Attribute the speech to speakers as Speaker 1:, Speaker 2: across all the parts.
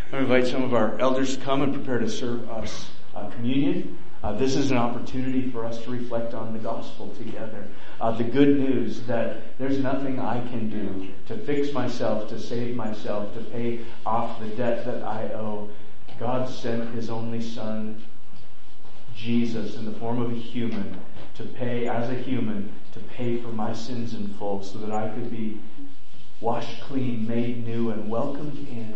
Speaker 1: I invite some of our elders to come and prepare to serve us communion. This is an opportunity for us to reflect on the gospel together. The good news that there's nothing I can do to fix myself, to save myself, to pay off the debt that I owe. God sent His only Son, Jesus, in the form of a human, to pay, as a human, to pay for my sins in full so that I could be washed clean, made new, and welcomed in.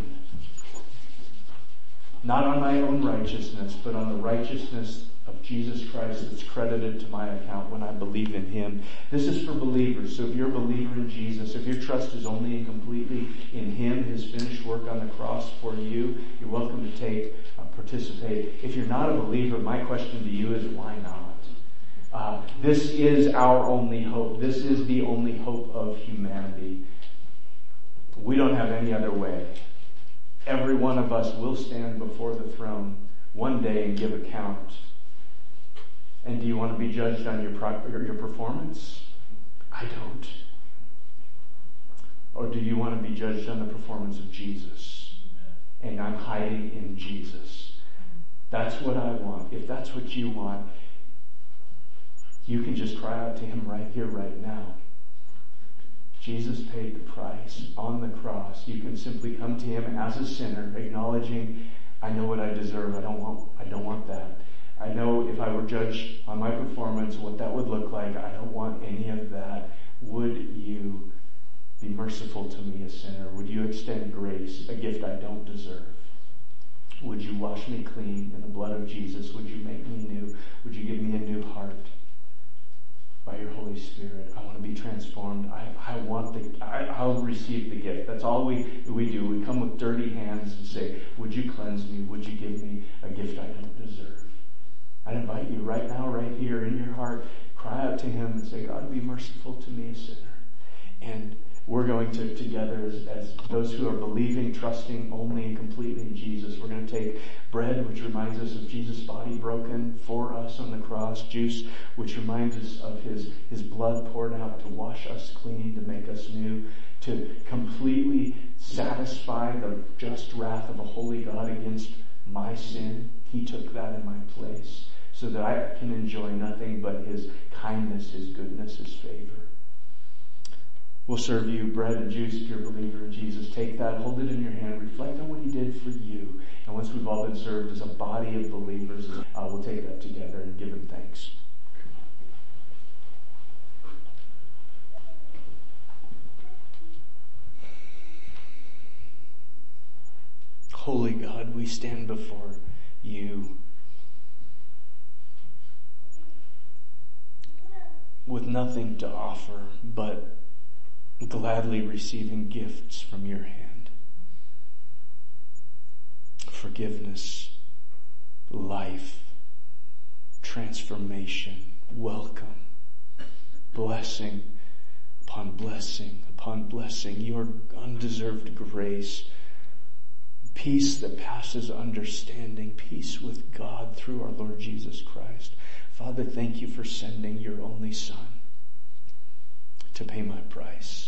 Speaker 1: Not on my own righteousness, but on the righteousness of Jesus Christ that's credited to my account when I believe in Him. This is for believers. So if you're a believer in Jesus, if your trust is only and completely in Him, His finished work on the cross for you, you're welcome to participate. If you're not a believer, my question to you is, why not? This is our only hope. This is the only hope of humanity. We don't have any other way. Every one of us will stand before the throne one day and give account. And do you want to be judged on your performance? I don't. Or do you want to be judged on the performance of Jesus? And I'm hiding in Jesus. That's what I want. If that's what you want, you can just cry out to Him right here, right now. Jesus paid the price on the cross. You can simply come to Him as a sinner, acknowledging, I know what I deserve. I don't want that. I know if I were judged on my performance, what that would look like. I don't want any of that. Would you be merciful to me, a sinner? Would you extend grace, a gift I don't deserve? Would you wash me clean in the blood of Jesus? Would you make me new? Would you give me a new heart? By your Holy Spirit, I want to be transformed. I'll receive the gift. That's all we do. We come with dirty hands and say, would you cleanse me? Would you give me a gift I don't deserve? I invite you right now, right here in your heart, cry out to Him and say, God, be merciful to me, a sinner. And we're going to, together, as those who are believing, trusting only and completely in Jesus, we're going to take bread, which reminds us of Jesus' body broken for us on the cross, juice, which reminds us of His blood poured out to wash us clean, to make us new, to completely satisfy the just wrath of a holy God against my sin. He took that in my place so that I can enjoy nothing but His kindness, His goodness, His favor. We'll serve you bread and juice if you're a believer in Jesus. Take that, hold it in your hand, reflect on what He did for you. And once we've all been served as a body of believers, we'll take that together and give Him thanks. Holy God, we stand before You with nothing to offer but gladly receiving gifts from Your hand. Forgiveness, life, transformation, welcome, blessing upon blessing upon blessing, Your undeserved grace, peace that passes understanding, peace with God through our Lord Jesus Christ. Father, thank You for sending Your only Son to pay my price.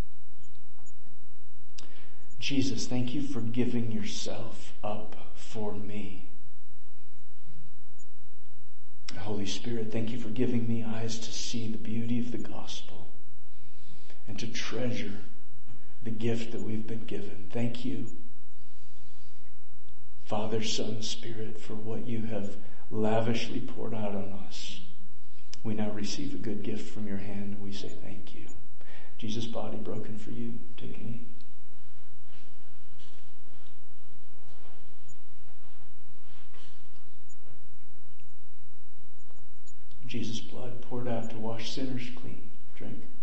Speaker 1: Jesus, thank You for giving Yourself up for me. Holy Spirit, thank You for giving me eyes to see the beauty of the gospel and to treasure the gift that we've been given. Thank You, Father, Son, Spirit, for what You have lavishly poured out on us. We now receive a good gift from Your hand, and we say thank You. Jesus' body broken for you. Take a knee. Jesus' blood poured out to wash sinners clean. Drink.